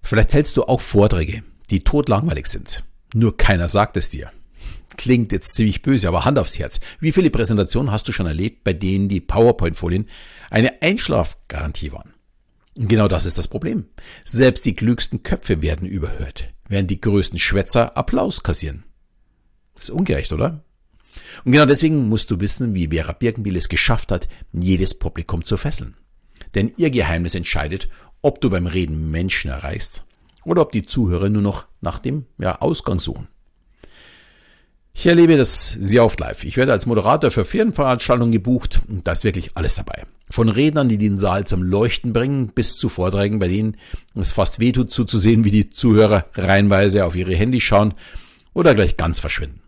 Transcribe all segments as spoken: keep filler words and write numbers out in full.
Vielleicht hältst du auch Vorträge, die totlangweilig sind. Nur keiner sagt es dir. Klingt jetzt ziemlich böse, aber Hand aufs Herz. Wie viele Präsentationen hast du schon erlebt, bei denen die PowerPoint-Folien eine Einschlafgarantie waren? Und genau das ist das Problem. Selbst die klügsten Köpfe werden überhört, während die größten Schwätzer Applaus kassieren. Das ist ungerecht, oder? Und genau deswegen musst du wissen, wie Vera Birkenbiel es geschafft hat, jedes Publikum zu fesseln. Denn ihr Geheimnis entscheidet, ob du beim Reden Menschen erreichst oder ob die Zuhörer nur noch nach dem ja, Ausgang suchen. Ich erlebe das sehr oft live. Ich werde als Moderator für Firmenveranstaltungen gebucht und da ist wirklich alles dabei. Von Rednern, die den Saal zum Leuchten bringen, bis zu Vorträgen, bei denen es fast wehtut zuzusehen, wie die Zuhörer reihenweise auf ihre Handys schauen oder gleich ganz verschwinden.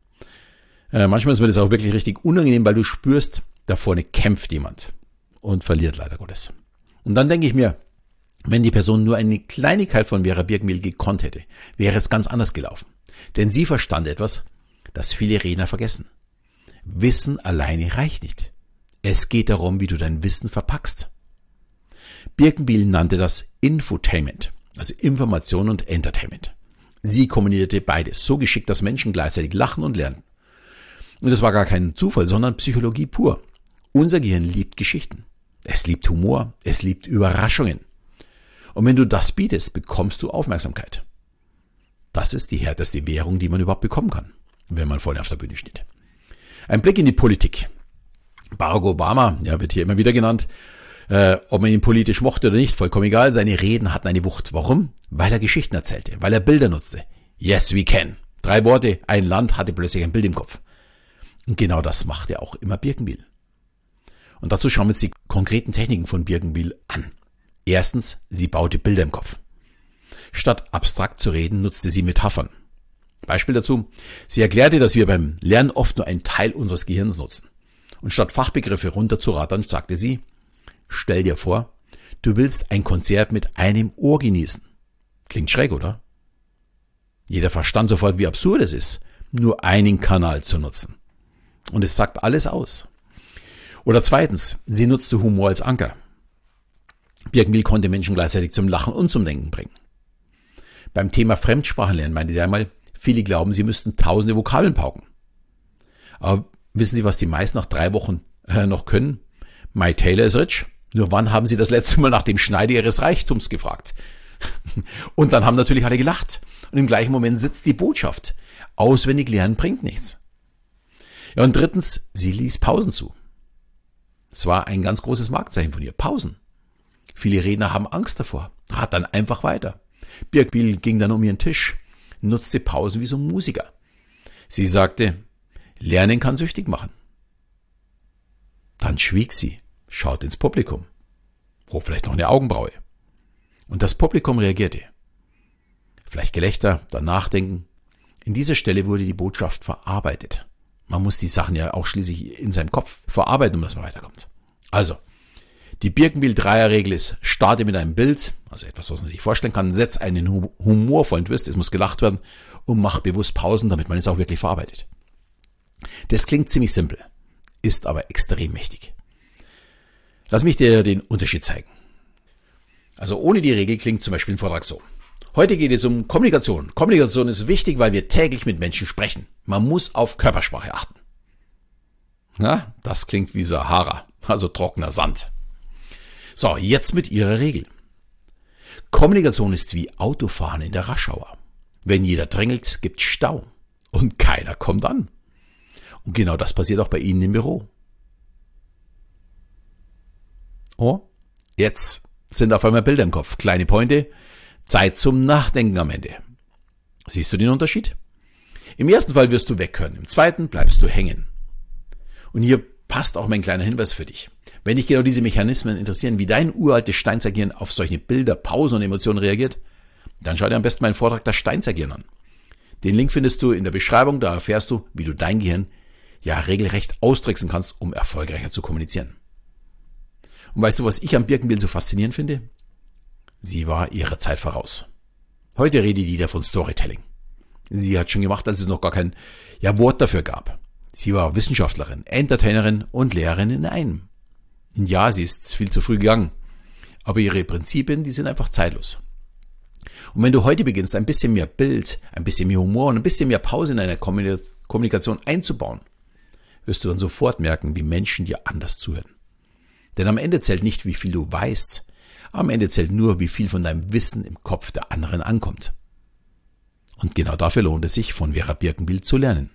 Äh, manchmal ist mir das auch wirklich richtig unangenehm, weil du spürst, da vorne kämpft jemand und verliert leider Gottes. Und dann denke ich mir, wenn die Person nur eine Kleinigkeit von Vera Birkenbiel gekonnt hätte, wäre es ganz anders gelaufen. Denn sie verstand etwas, das viele Redner vergessen. Wissen alleine reicht nicht. Es geht darum, wie du dein Wissen verpackst. Birkenbiel nannte das Infotainment, also Information und Entertainment. Sie kombinierte beides so geschickt, dass Menschen gleichzeitig lachen und lernen. Und das war gar kein Zufall, sondern Psychologie pur. Unser Gehirn liebt Geschichten. Es liebt Humor, es liebt Überraschungen. Und wenn du das bietest, bekommst du Aufmerksamkeit. Das ist die härteste Währung, die man überhaupt bekommen kann, wenn man vorne auf der Bühne steht. Ein Blick in die Politik. Barack Obama, ja, wird hier immer wieder genannt, äh, ob man ihn politisch mochte oder nicht, vollkommen egal, seine Reden hatten eine Wucht. Warum? Weil er Geschichten erzählte, weil er Bilder nutzte. Yes, we can. Drei Worte, ein Land hatte plötzlich ein Bild im Kopf. Und genau das machte auch immer Birkenbiel. Und dazu schauen wir uns die konkreten Techniken von Birkenbiel an. Erstens, sie baute Bilder im Kopf. Statt abstrakt zu reden, nutzte sie Metaphern. Beispiel dazu, sie erklärte, dass wir beim Lernen oft nur einen Teil unseres Gehirns nutzen. Und statt Fachbegriffe runterzurattern, sagte sie, stell dir vor, du willst ein Konzert mit einem Ohr genießen. Klingt schräg, oder? Jeder verstand sofort, wie absurd es ist, nur einen Kanal zu nutzen. Und es sagt alles aus. Oder zweitens, sie nutzte Humor als Anker. Birkenbiel konnte Menschen gleichzeitig zum Lachen und zum Denken bringen. Beim Thema Fremdsprachenlernen meinte sie einmal, viele glauben, sie müssten tausende Vokabeln pauken. Aber wissen Sie, was die meisten nach drei Wochen äh, noch können? My Taylor is rich. Nur wann haben Sie das letzte Mal nach dem Schneider Ihres Reichtums gefragt? Und dann haben natürlich alle gelacht. Und im gleichen Moment sitzt die Botschaft. Auswendig lernen bringt nichts. Ja, und drittens, sie ließ Pausen zu. Es war ein ganz großes Markenzeichen von ihr. Pausen. Viele Redner haben Angst davor. Rat dann einfach weiter. Birkenbiel ging dann um ihren Tisch, nutzte Pausen wie so ein Musiker. Sie sagte, Lernen kann süchtig machen. Dann schwieg sie, schaute ins Publikum, hob vielleicht noch eine Augenbraue. Und das Publikum reagierte. Vielleicht Gelächter, dann Nachdenken. In dieser Stelle wurde die Botschaft verarbeitet. Man muss die Sachen ja auch schließlich in seinem Kopf verarbeiten, um dass man weiterkommt. Also, die Birkenbiel-Dreierregel ist, starte mit einem Bild, also etwas, was man sich vorstellen kann, setz einen humorvollen Twist, es muss gelacht werden und mach bewusst Pausen, damit man es auch wirklich verarbeitet. Das klingt ziemlich simpel, ist aber extrem mächtig. Lass mich dir den Unterschied zeigen. Also ohne die Regel klingt zum Beispiel ein Vortrag so. Heute geht es um Kommunikation. Kommunikation ist wichtig, weil wir täglich mit Menschen sprechen. Man muss auf Körpersprache achten. Na, das klingt wie Sahara, also trockener Sand. So, jetzt mit ihrer Regel. Kommunikation ist wie Autofahren in der Rush-Hour. Wenn jeder drängelt, gibt's Stau und keiner kommt an. Und genau das passiert auch bei Ihnen im Büro. Oh, jetzt sind auf einmal Bilder im Kopf, kleine Pointe, Zeit zum Nachdenken am Ende. Siehst du den Unterschied? Im ersten Fall wirst du weghören, im zweiten bleibst du hängen. Und hier passt auch mein kleiner Hinweis für dich. Wenn dich genau diese Mechanismen interessieren, wie dein uraltes Steinzeitgehirn auf solche Bilder, Pausen und Emotionen reagiert, dann schau dir am besten meinen Vortrag Das Steinzeitgehirn an. Den Link findest du in der Beschreibung, da erfährst du, wie du dein Gehirn ja regelrecht austricksen kannst, um erfolgreicher zu kommunizieren. Und weißt du, was ich am Birkenbiel so faszinierend finde? Sie war ihrer Zeit voraus. Heute redet jeder von Storytelling. Sie hat schon gemacht, als es noch gar kein ja, Wort dafür gab. Sie war Wissenschaftlerin, Entertainerin und Lehrerin in einem. Ja, sie ist viel zu früh gegangen, aber ihre Prinzipien, die sind einfach zeitlos. Und wenn du heute beginnst, ein bisschen mehr Bild, ein bisschen mehr Humor und ein bisschen mehr Pause in deiner Kommunikation einzubauen, wirst du dann sofort merken, wie Menschen dir anders zuhören. Denn am Ende zählt nicht, wie viel du weißt, am Ende zählt nur, wie viel von deinem Wissen im Kopf der anderen ankommt. Und genau dafür lohnt es sich, von Vera Birkenbiel zu lernen.